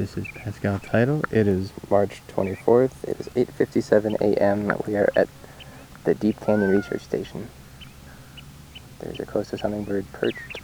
This is Pascal Title. It is March 24th. It is 8:57 a.m. We are at the Deep Canyon Research Station. There's a Coastal Hummingbird perched